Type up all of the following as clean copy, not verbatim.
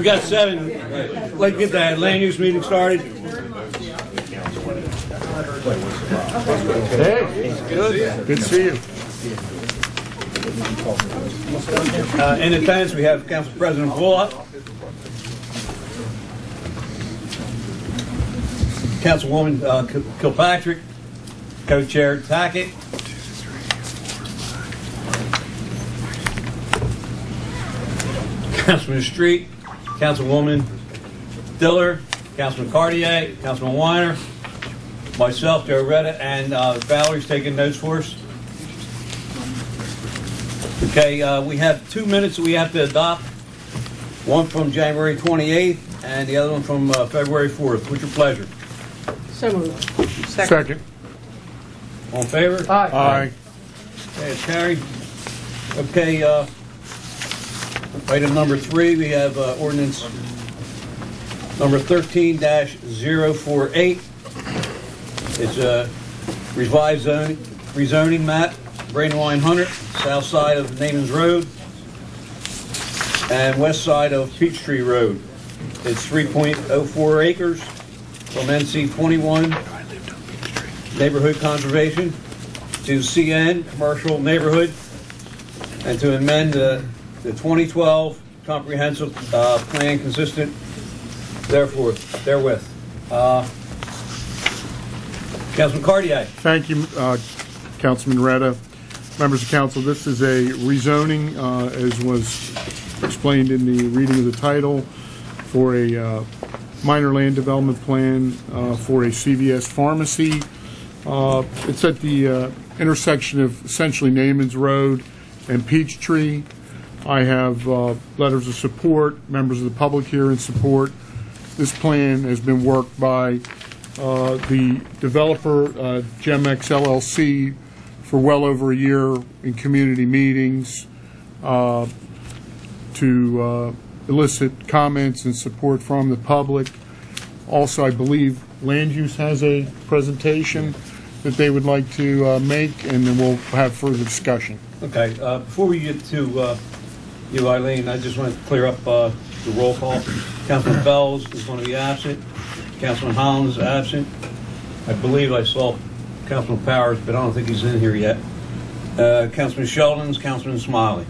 got 7. Let's get that land use meeting started. Hey, good to see you. In attendance, we have Council President Bullock, Councilwoman Kilpatrick, Co-Chair Tackett, Councilman Street, Councilwoman Diller, Councilman Cartier, Councilman Weiner, myself, Joe Retta, and Valerie's taking notes for us. Okay, we have 2 minutes that we have to adopt. One from January 28th and the other one from February 4th. What's your pleasure? So moved. Second. All in favor? Aye. Okay, it's carried. Okay, item number 3, we have ordinance number 13-048. It's a revised rezoning map, Brandywine 100, south side of Namens Road and west side of Peachtree Road. It's 3.04 acres from NC 21 Neighborhood Conservation to CN Commercial Neighborhood, and to amend the 2012 Comprehensive Plan consistent therewith. Councilman Cartier. Thank you, Councilman Retta. Members of Council, this is a rezoning, as was explained in the reading of the title, for a minor land development plan for a CVS pharmacy. It's at the intersection of essentially Namens Road and Peachtree. I have letters of support, members of the public here in support. This plan has been worked by the developer, GEMX LLC, for well over a year in community meetings to elicit comments and support from the public. Also, I believe Land Use has a presentation that they would like to make, and then we'll have further discussion. Okay, before we get to you, Eileen, I just want to clear up the roll call. Councilman Fells is going to be absent. Councilman Hollins is absent. I believe I saw Councilman Powers, but I don't think he's in here yet. Councilman Sheldons, Councilman Smiley.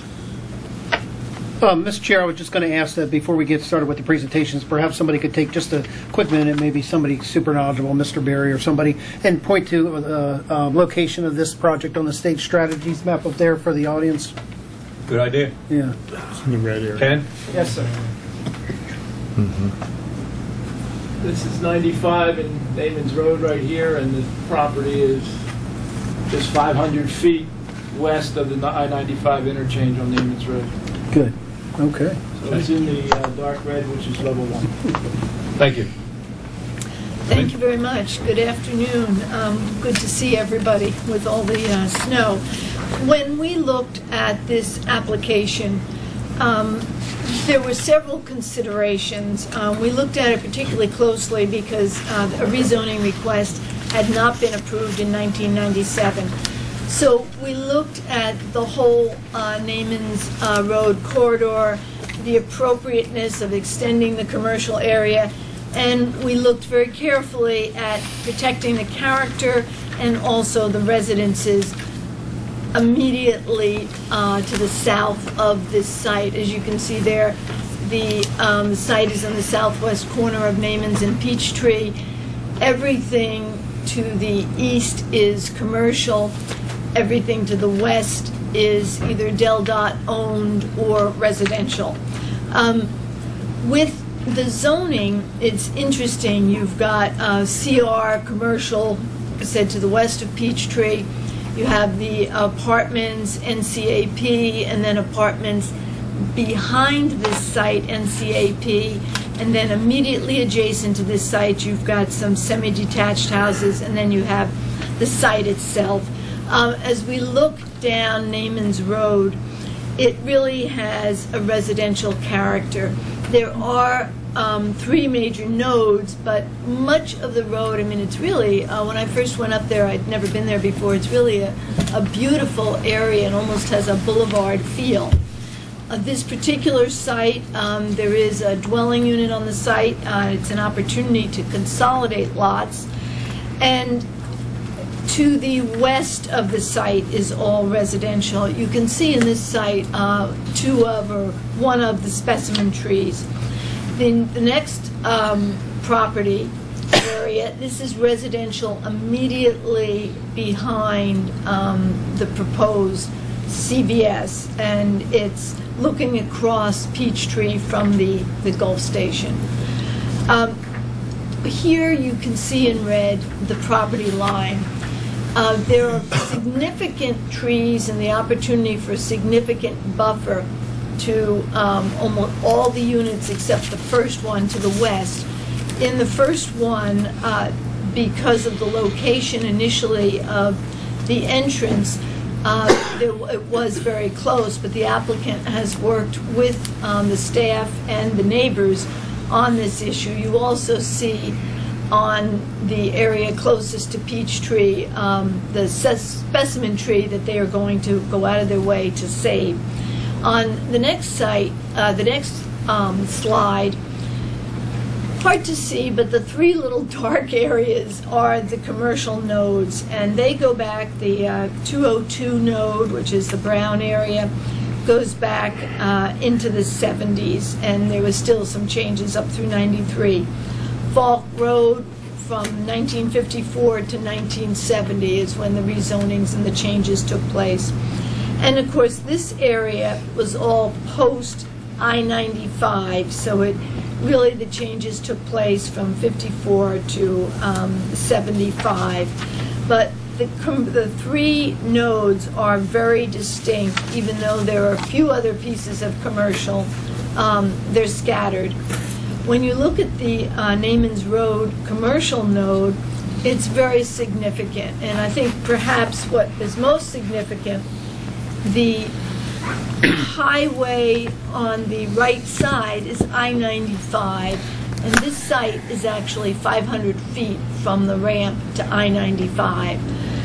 Mr. Chair, I was just going to ask that before we get started with the presentations, perhaps somebody could take just a quick minute, maybe somebody super knowledgeable, Mr. Berry or somebody, and point to the location of this project on the state strategies map up there for the audience. Good idea. Yeah. It's in the red area. Ken? Yes, sir. This is 95 and Namens Road right here, and the property is just 500 feet west of the I-95 interchange on Namens Road. Good. Okay. So it's in the dark red, which is level 1. Thank you. Thank you very much. Good afternoon. Good to see everybody with all the snow. When we looked at this application, there were several considerations. We looked at it particularly closely because a rezoning request had not been approved in 1997. So we looked at the whole Namens Road corridor, the appropriateness of extending the commercial area, and we looked very carefully at protecting the character and also the residences immediately to the south of this site. As you can see there, the site is on the southwest corner of Namens and Peachtree. Everything to the east is commercial. Everything to the west is either Del Dot owned or residential. With the zoning, it's interesting. You've got CR, commercial, said to the west of Peachtree. You have the apartments, NCAP, and then apartments behind this site, NCAP, and then immediately adjacent to this site, you've got some semi-detached houses, and then you have the site itself. As we look down Namens Road, it really has a residential character. There are 3 major nodes, but much of the road, I mean, it's really, when I first went up there, I'd never been there before, it's really a beautiful area and almost has a boulevard feel. This particular site, there is a dwelling unit on the site. It's an opportunity to consolidate lots. And to the west of the site is all residential. You can see in this site one of the specimen trees. The next property area, this is residential immediately behind the proposed CVS, and it's looking across Peachtree from the Gulf Station. Here you can see in red the property line. There are significant trees and the opportunity for a significant buffer to almost all the units except the first one to the west. In the first one, because of the location initially of the entrance, it was very close, but the applicant has worked with the staff and the neighbors on this issue. You also see on the area closest to Peachtree, the specimen tree that they are going to go out of their way to save. On the next site, the next slide, hard to see, but the three little dark areas are the commercial nodes, and they go back, the 202 node, which is the brown area, goes back into the 70s, and there was still some changes up through 93. Falk Road from 1954 to 1970 is when the rezonings and the changes took place. And of course, this area was all post I-95, so really the changes took place from 54 to 75. But the three nodes are very distinct, even though there are a few other pieces of commercial, they're scattered. When you look at the Namens Road commercial node, it's very significant. And I think perhaps what is most significant, the highway on the right side is I-95, and this site is actually 500 feet from the ramp to I-95.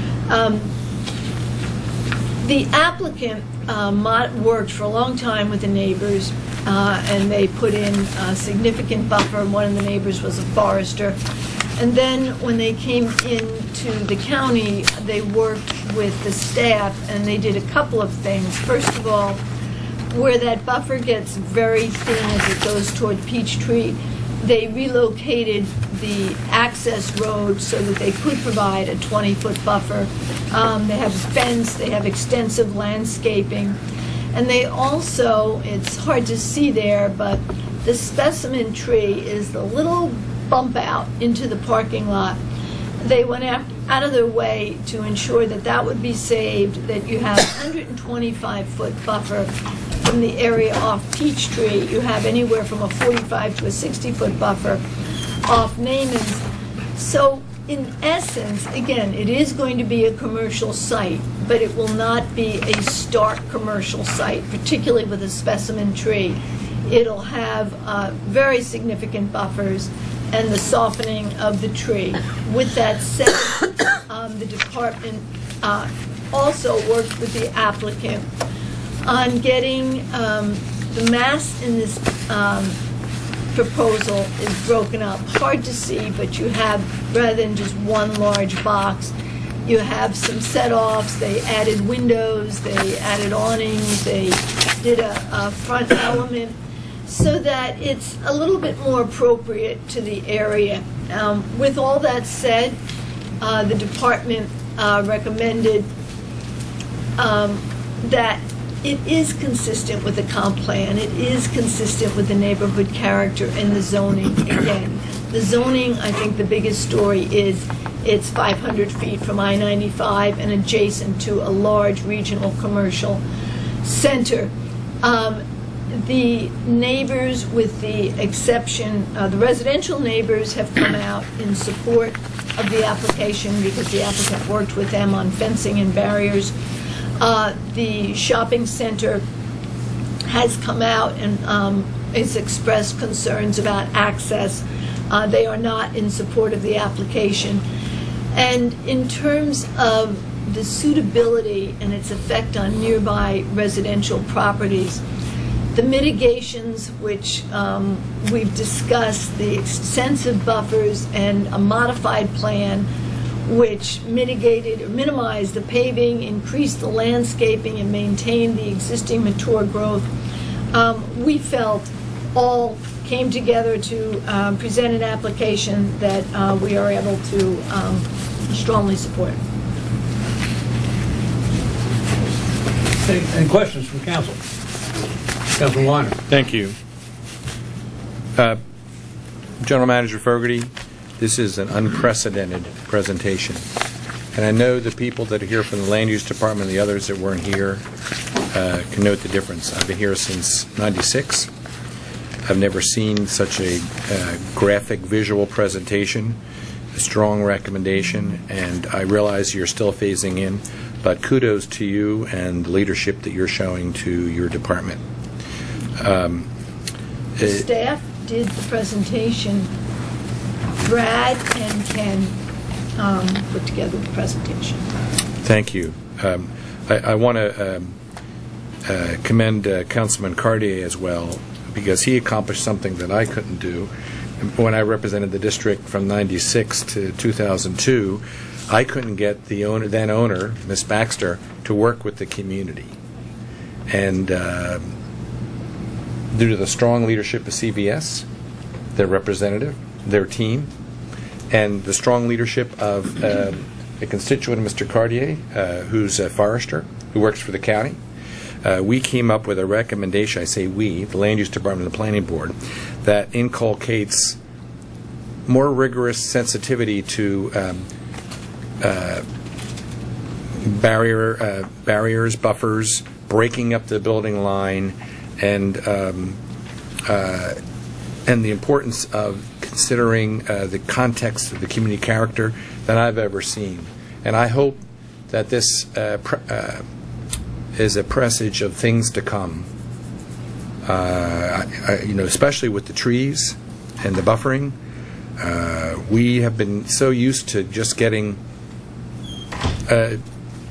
The applicant worked for a long time with the neighbors, and they put in a significant buffer. One of the neighbors was a forester. And then when they came into the county, they worked with the staff, and they did a couple of things. First of all, where that buffer gets very thin as it goes toward Peachtree, they relocated the access road so that they could provide a 20-foot buffer. They have a fence, they have extensive landscaping, and they also, it's hard to see there, but the specimen tree is the little bump out into the parking lot. They went out of their way to ensure that that would be saved, that you have 125-foot buffer from the area off Peachtree. You have anywhere from a 45 to a 60-foot buffer off Namens. So in essence, again, it is going to be a commercial site, but it will not be a stark commercial site, particularly with a specimen tree. It'll have very significant buffers and the softening of the tree. With that said, the department also worked with the applicant on getting the mass in this proposal is broken up. Hard to see, but you have, rather than just one large box, you have some set-offs. They added windows, they added awnings, they did a front element, so that it's a little bit more appropriate to the area. With all that said, the department recommended that it is consistent with the comp plan. It is consistent with the neighborhood character and the zoning. Again, the zoning, I think the biggest story is it's 500 feet from I-95 and adjacent to a large regional commercial center. The neighbors, with the exception, the residential neighbors have come out in support of the application because the applicant worked with them on fencing and barriers. The shopping center has come out and has expressed concerns about access. They are not in support of the application. And in terms of the suitability and its effect on nearby residential properties, The mitigations, which we've discussed, the extensive buffers and a modified plan which mitigated or minimized the paving, increased the landscaping, and maintained the existing mature growth, we felt all came together to present an application that we are able to strongly support. Any questions from council? Councilman Weiner. Thank you. General Manager Fogarty, this is an unprecedented presentation. And I know the people that are here from the Land Use Department and the others that weren't here can note the difference. I've been here since '96. I've never seen such a graphic visual presentation, a strong recommendation, and I realize you're still phasing in, but kudos to you and the leadership that you're showing to your department. The staff did the presentation. Brad and Ken put together the presentation. Thank you. I want to commend Councilman Cartier as well, because he accomplished something that I couldn't do. When I represented the district from '96 to 2002, I couldn't get the then owner, Ms. Baxter, to work with the community. And due to the strong leadership of CVS, their representative, their team, and the strong leadership of a constituent, Mr. Cartier, who's a forester, who works for the county, we came up with a recommendation, I say we, the Land Use Department and the Planning Board, that inculcates more rigorous sensitivity to barriers, buffers, breaking up the building line, and the importance of considering the context of the community character than I've ever seen. And I hope that this is a presage of things to come. Especially with the trees and the buffering, we have been so used to just getting a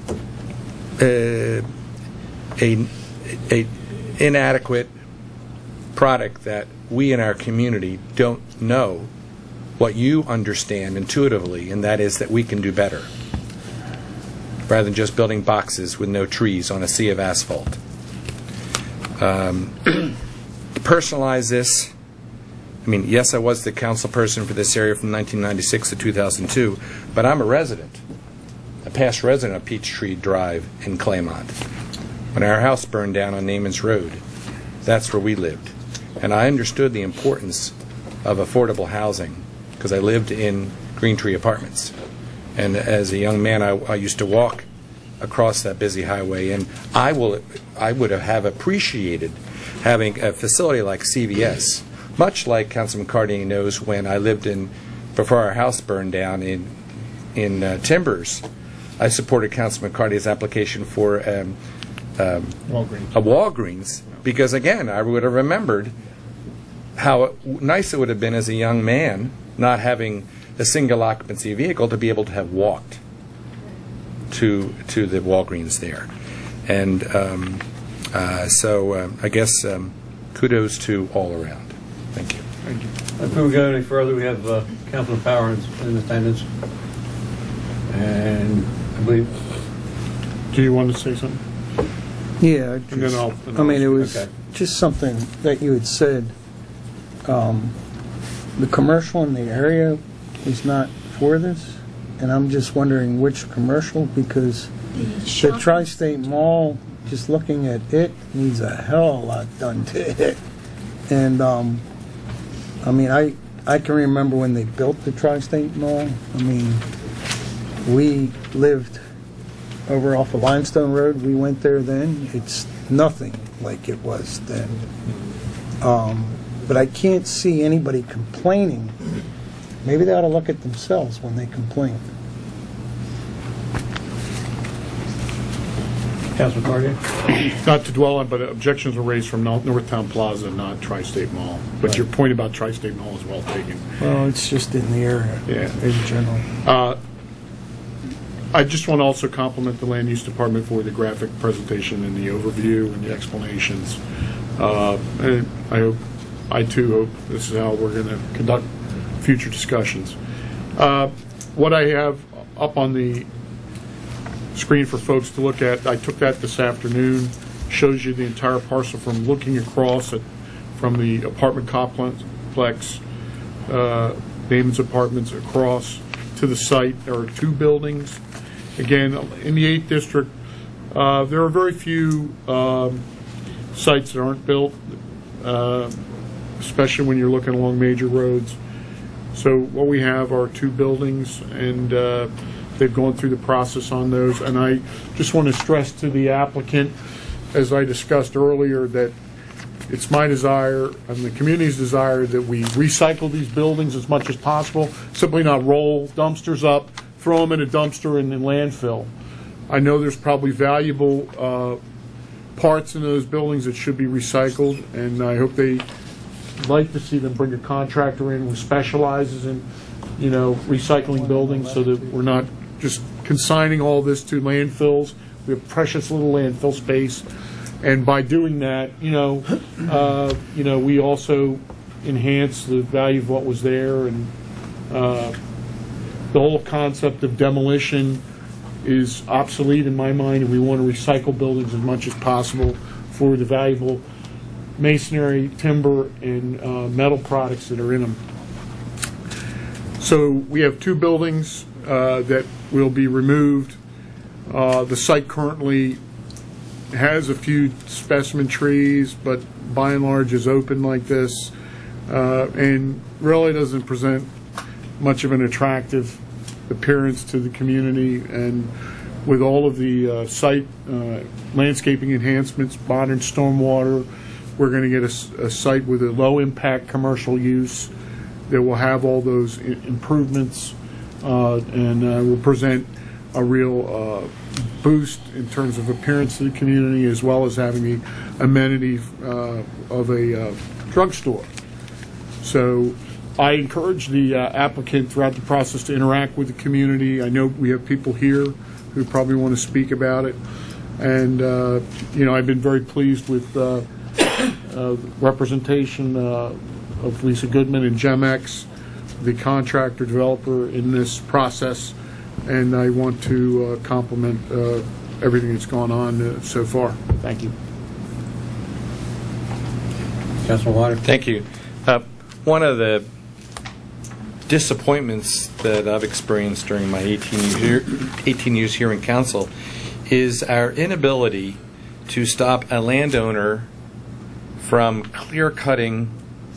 inadequate product that we in our community don't know what you understand intuitively, and that is that we can do better, rather than just building boxes with no trees on a sea of asphalt. To personalize this, I mean, yes, I was the council person for this area from 1996 to 2002, but I'm a past resident of Peachtree Drive in Claymont. When our house burned down on Naaman's Road, that's where we lived. And I understood the importance of affordable housing because I lived in Green Tree Apartments. And as a young man, I used to walk across that busy highway, and I would have appreciated having a facility like CVS, much like Councilman Cartier knows when I lived before our house burned down in Timbers. I supported Councilman Cartier's application for a Walgreens because, again, I would have remembered how nice it would have been as a young man, not having a single occupancy vehicle, to be able to have walked to the Walgreens there. And so I guess kudos to all around. Thank you. Thank you. Before we go any further, we have Councilman Power in attendance. And I believe... Do you want to say something? Yeah, And then I'll it was okay. just something that you had said. The commercial in the area is not for this, and I'm just wondering which commercial, because the Tri-State Mall, just looking at it, needs a hell of a lot done to it. And I can remember when they built the Tri-State Mall. I mean, we lived over off of Limestone Road. We went there then. It's nothing like it was then. But I can't see anybody complaining. Maybe they ought to look at themselves when they complain. Councilman Cartier? Not to dwell on, but objections were raised from Northtown Plaza, not Tri-State Mall. But your point about Tri-State Mall is well taken. Well, it's just in the area in general. I just want to also compliment the Land Use Department for the graphic presentation and the overview and the explanations. And I too hope this is how we're going to conduct future discussions. What I have up on the screen for folks to look at, I took that this afternoon, shows you the entire parcel from looking across from the apartment complex, Damon's Apartments, across to the site. There are 2 buildings. Again, in the 8th District, there are very few sites that aren't built, especially when you're looking along major roads. So what we have are 2 buildings, and they've gone through the process on those. And I just want to stress to the applicant, as I discussed earlier, that it's my desire and the community's desire that we recycle these buildings as much as possible, simply not roll dumpsters up, throw them in a dumpster and in landfill. I know there's probably valuable parts in those buildings that should be recycled, and I hope they like to see them bring a contractor in who specializes in, recycling buildings, so that we're not just consigning all this to landfills. We have precious little landfill space, and by doing that, we also enhance the value of what was there, and the whole concept of demolition is obsolete in my mind, and we want to recycle buildings as much as possible for the valuable masonry, timber, and metal products that are in them. So we have 2 buildings that will be removed. The site currently has a few specimen trees, but by and large is open like this, and really doesn't present much of an attractive appearance to the community. And with all of the site landscaping enhancements, modern stormwater, we're going to get a site with a low impact commercial use that will have all those improvements, and will present a real boost in terms of appearance to the community, as well as having the amenity of a drugstore. So I encourage the applicant throughout the process to interact with the community. I know we have people here who probably want to speak about it, and I've been very pleased with representation of Lisa Goodman and GEMX, the contractor developer in this process, and I want to compliment everything that's gone on so far. Thank you. Councilman Water. Thank you. One of the disappointments that I've experienced during my 18 years here in council is our inability to stop a landowner from clear-cutting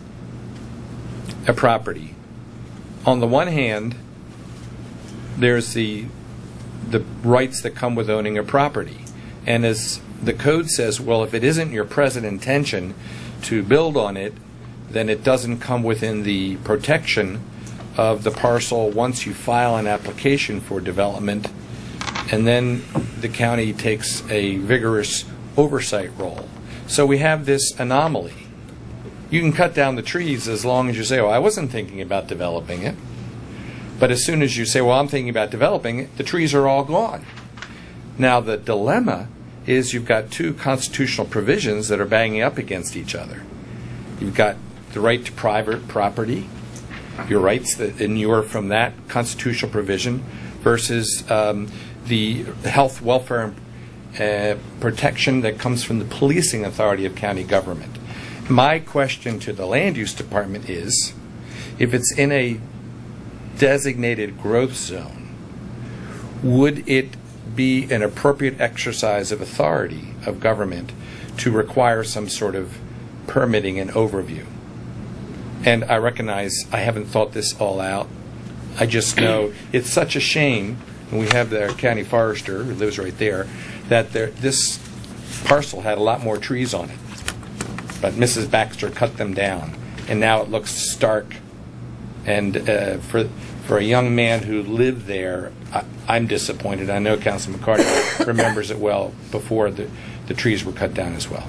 a property. On the one hand, there's the rights that come with owning a property. And as the code says, well, if it isn't your present intention to build on it, then it doesn't come within the protection of the parcel once you file an application for development, and then the county takes a vigorous oversight role. So we have this anomaly. You can cut down the trees as long as you say, oh, I wasn't thinking about developing it. But as soon as you say, well, I'm thinking about developing it, the trees are all gone. Now the dilemma is you've got 2 constitutional provisions that are banging up against each other. You've got the right to private property, your rights that inure from that constitutional provision, versus the health, welfare, and protection that comes from the policing authority of county government. My question to the land use department is, if it's in a designated growth zone, would it be an appropriate exercise of authority of government to require some sort of permitting and overview? And I recognize I haven't thought this all out. I just know it's such a shame, and we have the county forester who lives right there, that this parcel had a lot more trees on it. But Mrs. Baxter cut them down, and now it looks stark. And for a young man who lived there, I'm disappointed. I know Councilman McCarty remembers it well before the trees were cut down as well.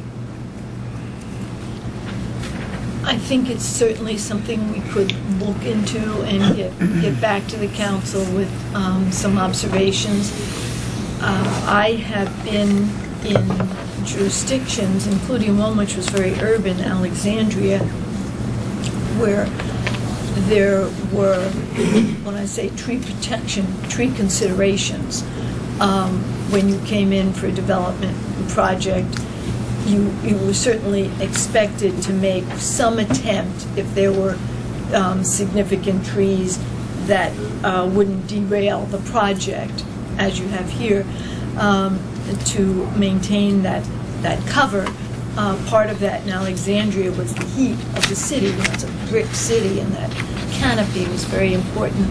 I think it's certainly something we could look into and get back to the council with some observations. I have been in jurisdictions, including one which was very urban, Alexandria, where there were, when I say tree protection, tree considerations. When you came in for a development project, you were certainly expected to make some attempt, if there were significant trees that wouldn't derail the project, as you have here, to maintain that cover. Part of that in Alexandria was the heat of the city. You know, it's a brick city, and that canopy was very important.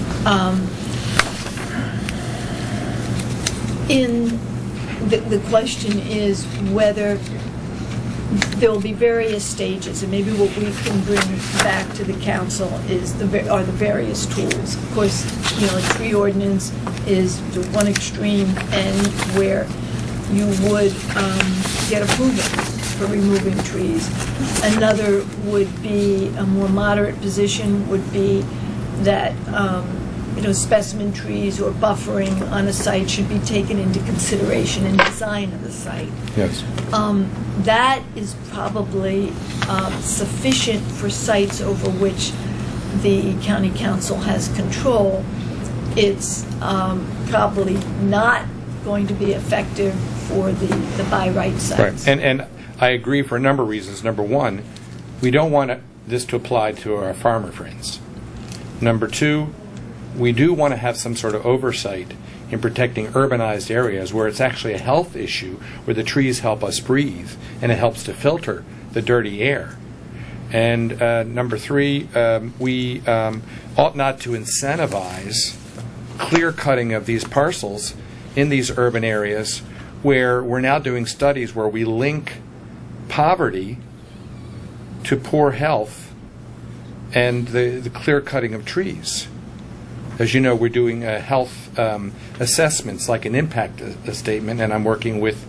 The question is whether there will be various stages, and maybe what we can bring back to the council are the various tools. Of course, you know, a tree ordinance is the one extreme end where you would get approval for removing trees. Another would be a more moderate position would be that you know, specimen trees or buffering on a site should be taken into consideration in design of the site. Yes. That is probably sufficient for sites over which the county council has control. It's probably not going to be effective for the by right sites. Right. And I agree for a number of reasons. Number one, we don't want this to apply to our farmer friends. Number two, we do want to have some sort of oversight in protecting urbanized areas where it's actually a health issue, where the trees help us breathe and it helps to filter the dirty air. And number three, we ought not to incentivize clear cutting of these parcels in these urban areas where we're now doing studies where we link poverty to poor health and the clear cutting of trees. As you know, we're doing health assessments like an impact statement, and I'm working with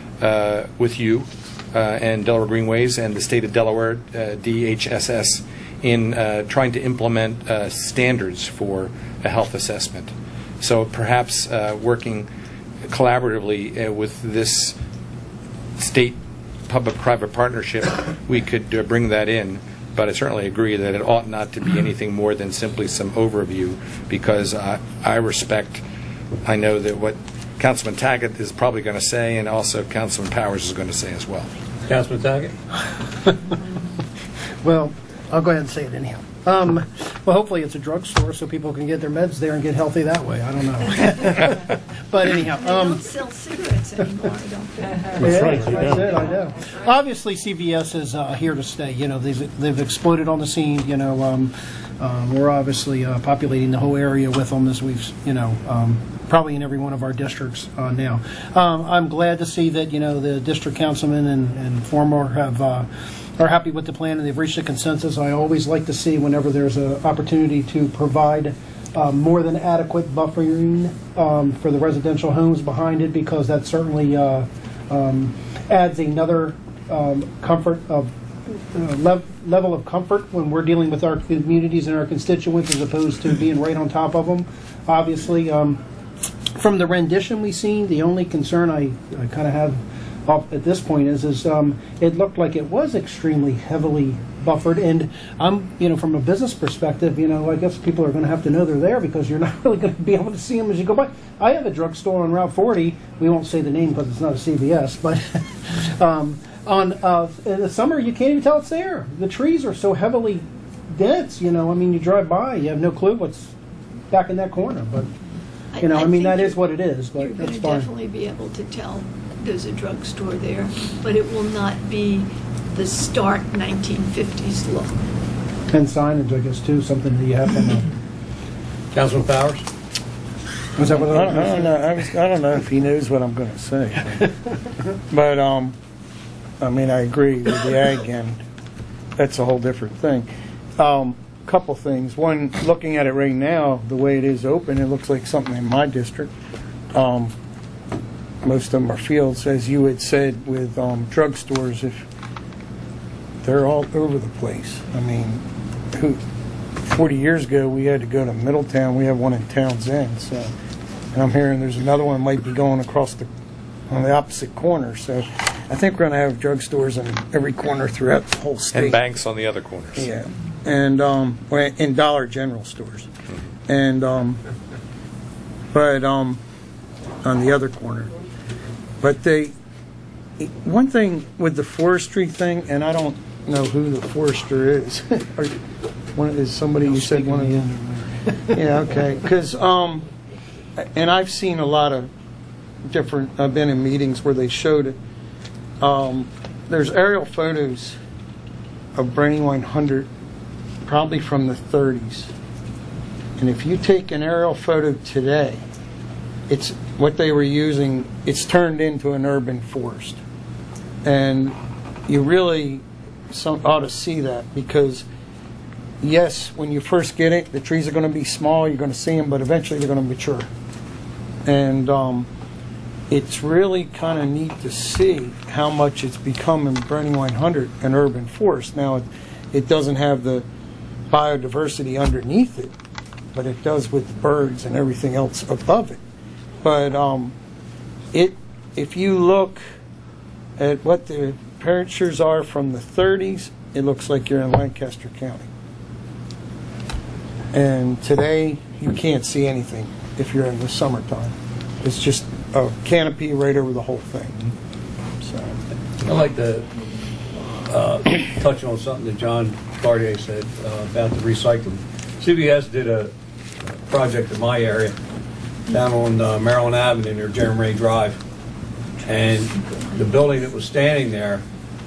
you and Delaware Greenways and the state of Delaware, DHSS, in trying to implement standards for a health assessment. So perhaps working collaboratively with this state public-private partnership, we could bring that in. But I certainly agree that it ought not to be anything more than simply some overview, because I know that what Councilman Tackett is probably going to say, and also Councilman Powers is going to say as well. Councilman Tackett? Well, I'll go ahead and say it anyhow. Well, hopefully it's a drugstore so people can get their meds there and get healthy that way. I don't know. But anyhow. They don't sell cigarettes anymore, I don't think. That's right, that's it, I know. Obviously, CVS is here to stay. You know, they've exploded on the scene. You know, we're obviously populating the whole area with them, as we've, you know, probably in every one of our districts now. I'm glad to see that, you know, the district councilman and former are happy with the plan and they've reached a consensus. I always like to see whenever there's an opportunity to provide more than adequate buffering for the residential homes behind it, because that certainly adds another comfort of level of comfort when we're dealing with our communities and our constituents, as opposed to being right on top of them. Obviously, from the rendition we've seen, the only concern I kind of have at this point is it looked like it was extremely heavily buffered, and you know, from a business perspective, you know, I guess people are going to have to know they're there, because you're not really going to be able to see them as you go by. I have a drugstore on Route 40. We won't say the name because it's not a CVS, but in the summer you can't even tell it's there. The trees are so heavily dense. You know, I mean, you drive by, you have no clue what's back in that corner. But you know, I mean, that is what it is. But you're going that's to fine. definitely be able to tell there's a drugstore there, but it will not be the stark 1950s look. And signage, I guess, too, something that you have to know. Councilman Powers? Was that what I don't know. I don't know if he knows what I'm going to say. But I mean, I agree with the ag end. That's a whole different thing. Couple things. One, looking at it right now, the way it is open, it looks like something in my district. Most of them are fields, as you had said, with drugstores. If they're all over the place. I mean, 40 years ago, we had to go to Middletown. We have one in Towns End. And I'm hearing there's another one might be going across on the opposite corner. So I think we're going to have drugstores in every corner throughout the whole state. And banks on the other corners. Yeah, and in Dollar General stores, and but on the other corner. But one thing with the forestry thing, and I don't know who the forester is. Is somebody you said one of them? Yeah, okay. Because and I've seen a lot of different. I've been in meetings where they showed it. There's aerial photos of Brandywine 100, probably from the 30s. And if you take an aerial photo today, it's what they were using. It's turned into an urban forest, and you really ought to see that, because yes, when you first get it, the trees are going to be small. You're going to see them, but eventually they're going to mature, and it's really kind of neat to see how much it's become in Brandywine 100 an urban forest. Now, it doesn't have the biodiversity underneath it, but it does with the birds and everything else above it. But if you look at what the pictures are from the 30s, it looks like you're in Lancaster County. And today, you can't see anything if you're in the summertime. It's just a canopy right over the whole thing. So, I'd like to touch on something that John Cartier said about the recycling. CVS did a project in my area down on Maryland Avenue near Jeremy Ray Drive. And the building that was standing there,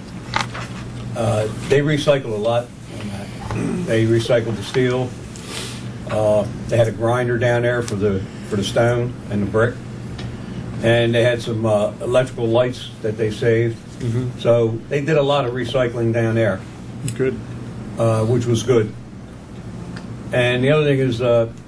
they recycled a lot on that. They recycled the steel. They had a grinder down there for the stone and the brick. And they had some electrical lights that they saved. Mm-hmm. So they did a lot of recycling down there. Good. Which was good. And the other thing is,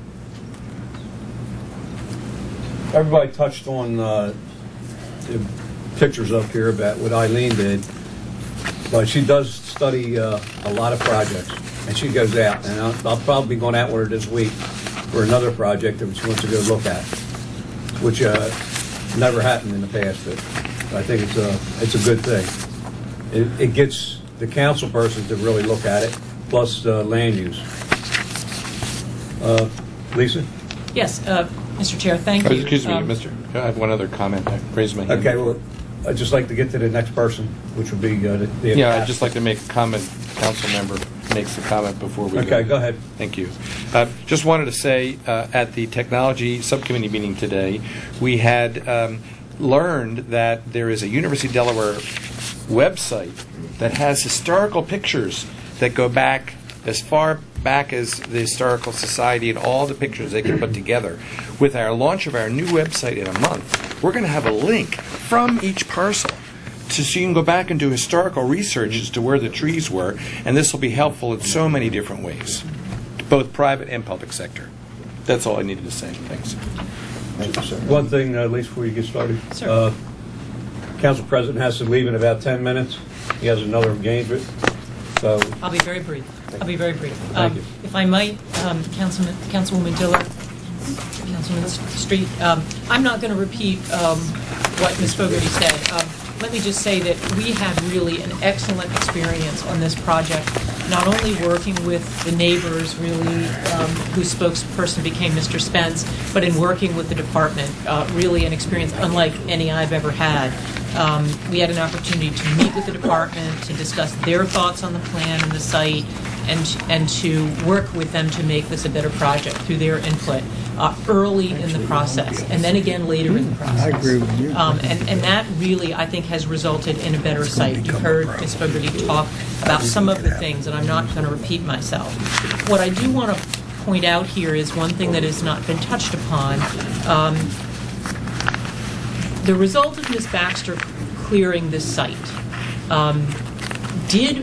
everybody touched on the pictures up here about what Eileen did, but she does study a lot of projects, and she goes out, and I'll probably be going out with her this week for another project that she wants to go look at, which never happened in the past, but I think it's a good thing. It gets the council person to really look at it, plus land use. Lisa? Yes, Mr. Chair, thank you. Excuse me, Mr. I have one other comment. I raised my hand. Okay, well, I'd just like to get to the next person, which would be the Yeah, I'd just like to make a comment. Council member makes a comment before we go. Okay, go ahead. Thank you. Just wanted to say, at the technology subcommittee meeting today, we had learned that there is a University of Delaware website that has historical pictures that go back as far back as the Historical Society and all the pictures they can put together. With our launch of our new website in a month, we're going to have a link from each parcel so you can go back and do historical research as to where the trees were, and this will be helpful in so many different ways, both private and public sector. That's all I needed to say. Thanks. Thank you, sir. One thing, at least before you get started. Sir. Council President has to leave in about 10 minutes. He has another engagement. So I'll be very brief. Thank you. If I might, Councilwoman Diller, Councilman Street, I'm not going to repeat what Ms. Fogarty said. Let me just say that we had really an excellent experience on this project, not only working with the neighbors, really, whose spokesperson became Mr. Spence, but in working with the department. Really an experience unlike any I've ever had. We had an opportunity to meet with the department, to discuss their thoughts on the plan and the site, and to work with them to make this a better project through their input early in the process, and then again later in the process. I agree with you. And that really, I think, has resulted in a better site. You heard Ms. Fogarty talk about some of the things, and I'm not going to repeat myself. What I do want to point out here is one thing that has not been touched upon. The result of Ms. Baxter clearing this site did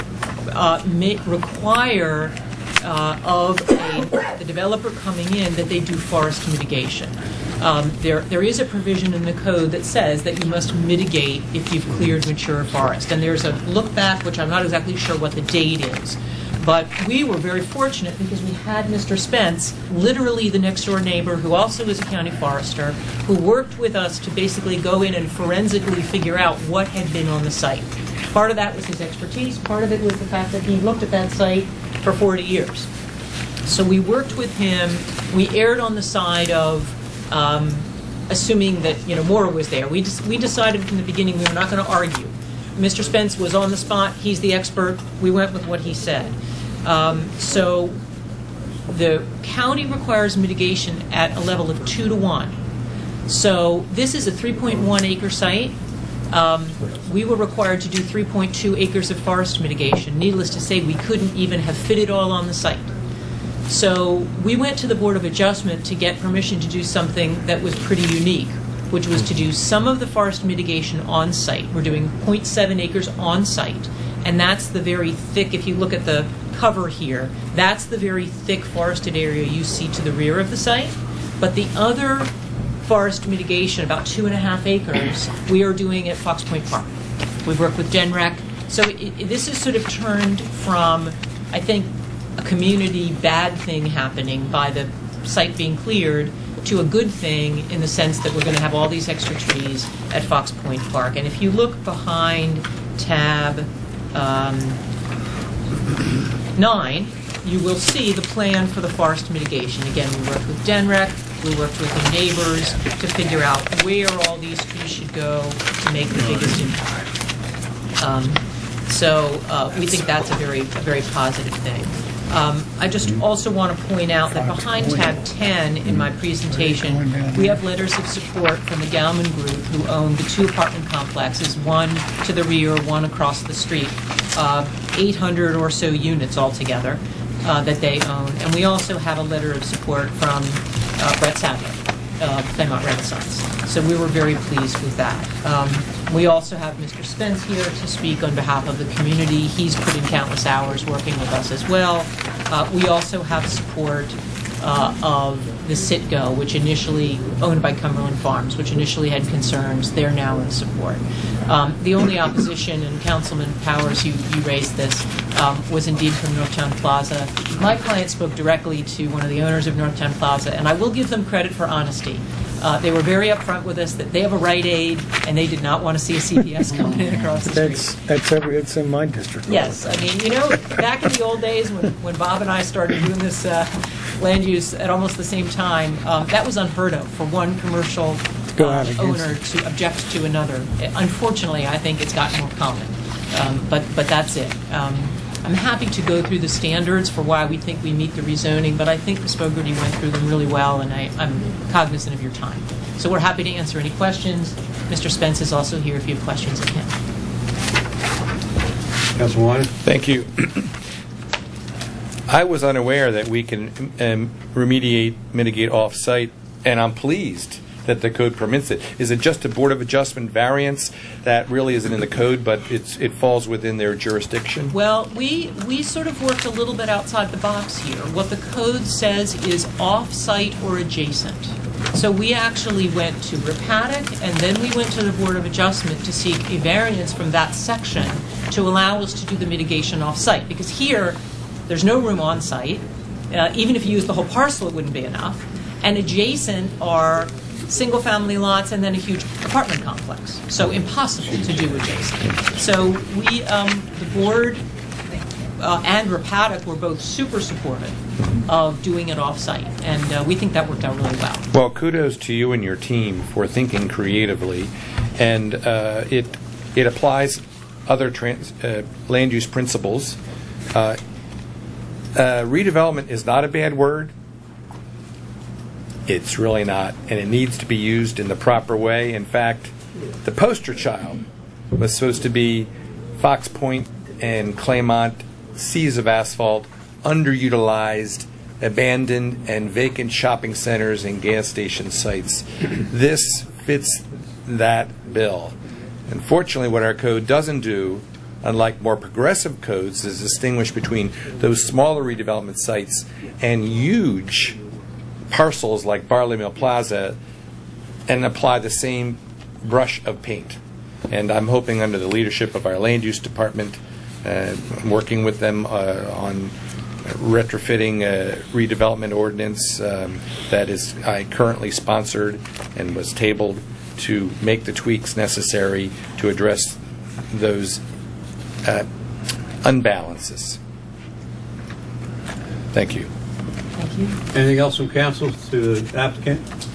require of the developer coming in that they do forest mitigation. There is a provision in the code that says that you must mitigate if you've cleared mature forest. And there's a look back, which I'm not exactly sure what the date is, But we were very fortunate because we had Mr. Spence, literally the next-door neighbor, who also is a county forester, who worked with us to basically go in and forensically figure out what had been on the site. Part of that was his expertise. Part of it was the fact that he looked at that site for 40 years. So we worked with him. We erred on the side of assuming that more was there. We decided from the beginning we were not going to argue. Mr. Spence was on the spot. He's the expert. We went with what he said. So the county requires mitigation at a level of 2-to-1. So this is a 3.1 acre site. We were required to do 3.2 acres of forest mitigation. Needless to say, we couldn't even have fit it all on the site. So we went to the Board of Adjustment to get permission to do something that was pretty unique, which was to do some of the forest mitigation on site. We're doing 0.7 acres on site, and that's the very thick, if you look at the cover here, that's the very thick forested area you see to the rear of the site. But the other forest mitigation, about 2.5 acres, we are doing at Fox Point Park. We've worked with GenRec. So this is sort of turned from, I think, a community bad thing happening by the site being cleared to a good thing in the sense that we're going to have all these extra trees at Fox Point Park. And if you look behind tab 9, you will see the plan for the forest mitigation. Again, we worked with GenRec, we worked with the neighbors to figure out where all these trees should go to make the biggest impact. We think that's a very positive thing. I just also want to point out that behind tab 10 in my presentation, we have letters of support from the Gauman Group, who own the 2 apartment complexes, one to the rear, one across the street, 800 or so units altogether that they own. And we also have a letter of support from Brett Sadler, Claremont Renaissance. So we were very pleased with that. We also have Mr. Spence here to speak on behalf of the community. He's put in countless hours working with us as well. We also have support of the Citgo, which initially owned by Cumberland Farms, which initially had concerns. They're now in support. The only opposition, and Councilman Powers, you raised this, was indeed from Northtown Plaza. My client spoke directly to one of the owners of Northtown Plaza, and I will give them credit for honesty. They were very upfront with us that they have a Rite Aid, and they did not want to see a CVS coming in across the street. It's in my district. Yes, I mean, back in the old days when Bob and I started doing this land use at almost the same time, that was unheard of for one commercial owner to object to another. Unfortunately, I think it's gotten more common, but that's it. I'm happy to go through the standards for why we think we meet the rezoning, but I think Ms. Fogarty went through them really well, and I'm cognizant of your time. So we're happy to answer any questions. Mr. Spence is also here if you have questions of him. Councilman. Thank you. I was unaware that we can mitigate off-site, and I'm pleased that the code permits it. Is it just a Board of Adjustment variance that really isn't in the code, but it falls within their jurisdiction? Well, we sort of worked a little bit outside the box here. What the code says is off-site or adjacent. So we actually went to Rappatic, and then we went to the Board of Adjustment to seek a variance from that section to allow us to do the mitigation off-site. Because here, there's no room on-site. Even if you use the whole parcel, it wouldn't be enough. And adjacent are single-family lots and then a huge apartment complex. So impossible to do adjacent. So we, the board and Rappatic were both super supportive of doing it off-site, and we think that worked out really well. Well, kudos to you and your team for thinking creatively, and it applies other land use principles. Redevelopment is not a bad word. It's really not, and it needs to be used in the proper way. In fact, the poster child was supposed to be Fox Point and Claremont, seas of asphalt, underutilized, abandoned, and vacant shopping centers and gas station sites. This fits that bill. Unfortunately, what our code doesn't do, unlike more progressive codes, is distinguish between those smaller redevelopment sites and huge parcels like Barley Mill Plaza and apply the same brush of paint. And I'm hoping under the leadership of our land use department I'm working with them on retrofitting redevelopment ordinance that is currently sponsored and was tabled to make the tweaks necessary to address those unbalances. Thank you. Thank you. Anything else from council to the applicant?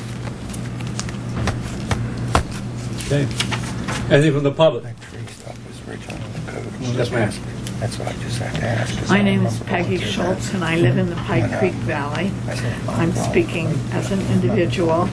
Okay. Anything from the public? Yes, ma'am. That's what I just had to ask. My name is Peggy Schultz, and I live in the Pike Creek Valley. I'm speaking as an individual.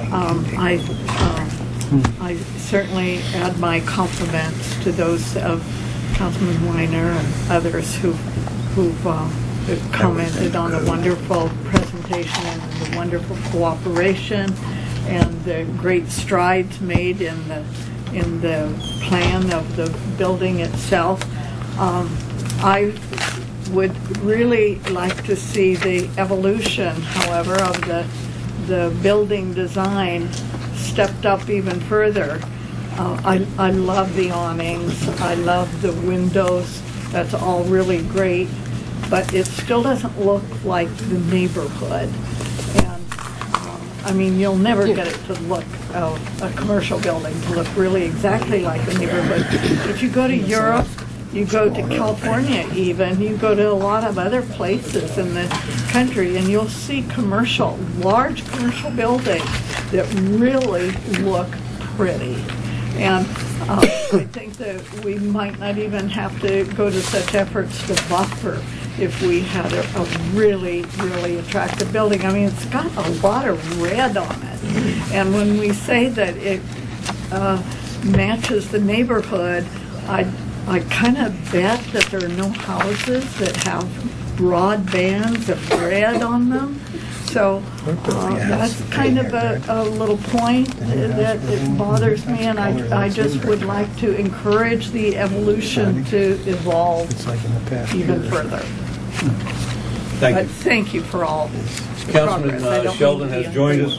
I certainly add my compliments to those of Councilman Weiner and others who've commented on the wonderful presentation and the wonderful cooperation and the great strides made in the plan of the building itself. I would really like to see the evolution, however, of the building design stepped up even further. I love the awnings. I love the windows. That's all really great, but it still doesn't look like the neighborhood. And I mean, you'll never get it to look, a commercial building to look really exactly like the neighborhood. If you go to Europe, you go to California even, you go to a lot of other places in the country, and you'll see large commercial buildings that really look pretty. And I think that we might not even have to go to such efforts to buffer if we had a really, really attractive building. I mean, it's got a lot of red on it. And when we say that it matches the neighborhood, I kind of bet that there are no houses that have broad bands of red on them. So that's kind of a little point that it bothers me, and I just would like to encourage the evolution to evolve even further. Thank But you. thank you for all the progress. I Councilman don't Sheldon mean to has be joined us.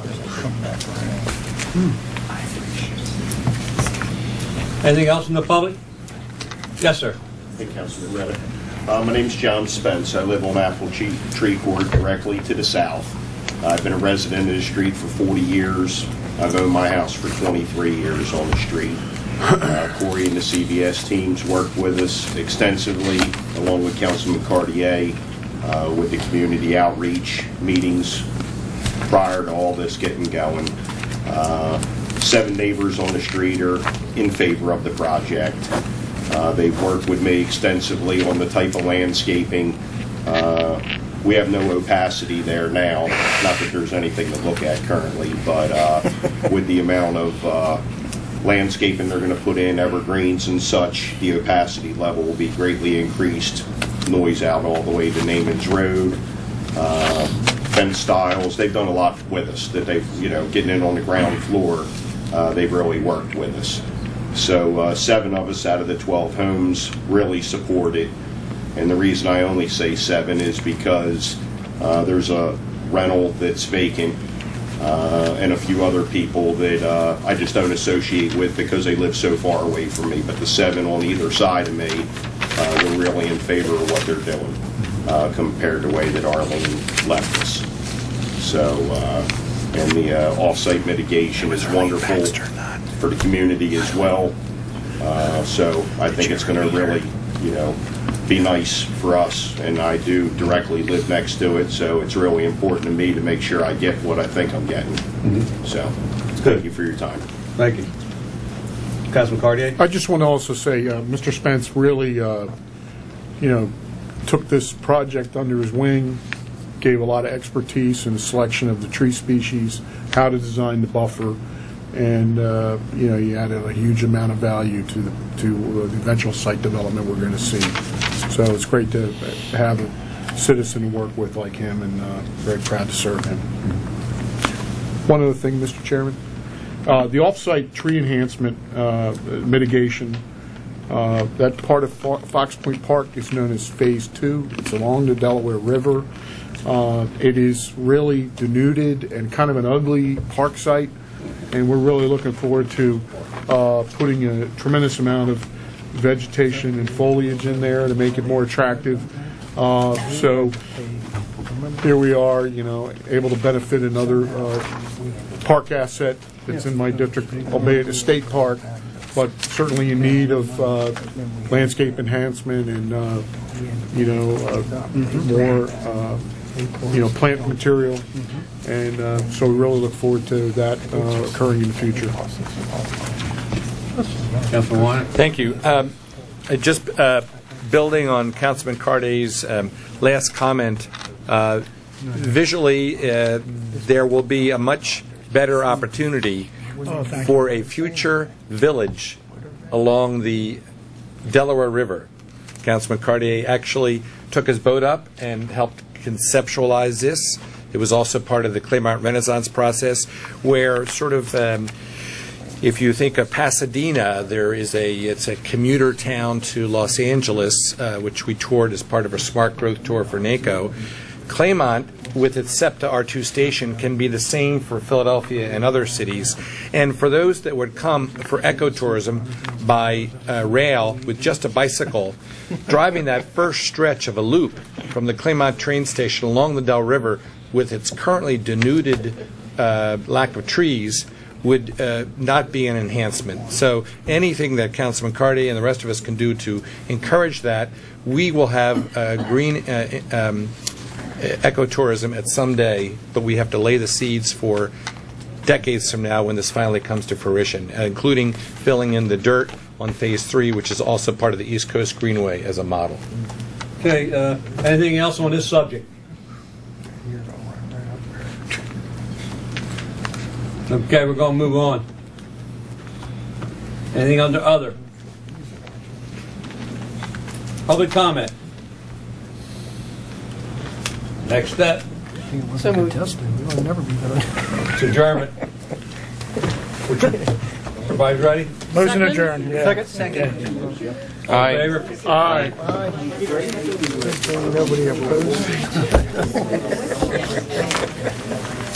ungrateful. Anything else from the public? Yes, sir. Hey, Councilman Reddick. My name's John Spence. I live on Apple Tree Court directly to the south. I've been a resident of the street for 40 years. I've owned my house for 23 years on the street. Corey and the CBS teams worked with us extensively, along with Councilman Cartier, with the community outreach meetings prior to all this getting going. 7 neighbors on the street are in favor of the project. They've worked with me extensively on the type of landscaping. We have no opacity there now, not that there's anything to look at currently, but with the amount of landscaping they're going to put in, evergreens and such, the opacity level will be greatly increased. Noise out all the way to Naaman's Road. Fence styles, they've done a lot with us, that they've, getting in on the ground floor, they've really worked with us. So 7 of us out of the 12 homes really support it. And the reason I only say 7 is because there's a rental that's vacant and a few other people that I just don't associate with because they live so far away from me. But the 7 on either side of me were really in favor of what they're doing compared to the way that Arlene left us. So, and the off-site mitigation is wonderful for the community as well. So I think it's going to really, be nice for us, and I do directly live next to it, so it's really important to me to make sure I get what I think I'm getting. So thank you for your time. Thank you. Councilman Cartier? I just want to also say, Mr. Spence really, took this project under his wing, gave a lot of expertise in the selection of the tree species, how to design the buffer, and he added a huge amount of value to the eventual site development we're going to see. So it's great to have a citizen to work with like him, and very proud to serve him. One other thing, Mr. Chairman, the off-site tree enhancement mitigation, that part of Fox Point Park is known as Phase 2. It's along the Delaware River. It is really denuded and kind of an ugly park site, and we're really looking forward to putting a tremendous amount of vegetation and foliage in there to make it more attractive. So here we are, able to benefit another park asset that's in my district, albeit a state park, but certainly in need of landscape enhancement and more plant material. And so we really look forward to that occurring in the future. Councilman Weiner? Thank you. Just building on Councilman Carday's last comment, visually there will be a much better opportunity for a future village along the Delaware River. Councilman Cartier actually took his boat up and helped conceptualize this. It was also part of the Claymont Renaissance process, where sort of, if you think of Pasadena, it's a commuter town to Los Angeles, which we toured as part of our Smart Growth Tour for NACO. Claymont, with its SEPTA R2 station, can be the same for Philadelphia and other cities. And for those that would come for ecotourism by rail with just a bicycle, driving that first stretch of a loop from the Claymont train station along the Del River with its currently denuded lack of trees would not be an enhancement. So anything that Councilman Carty and the rest of us can do to encourage that, we will have green ecotourism at some day, but we have to lay the seeds for decades from now when this finally comes to fruition, including filling in the dirt on Phase 3, which is also part of the East Coast Greenway as a model. Okay, anything else on this subject? Okay, we're going to move on. Anything under other? Public comment. Next step. So moved. We'll never be better. It's adjournment. Everybody's ready? Motion adjourned. Yeah. Second. All in favor? Aye. Nobody opposed.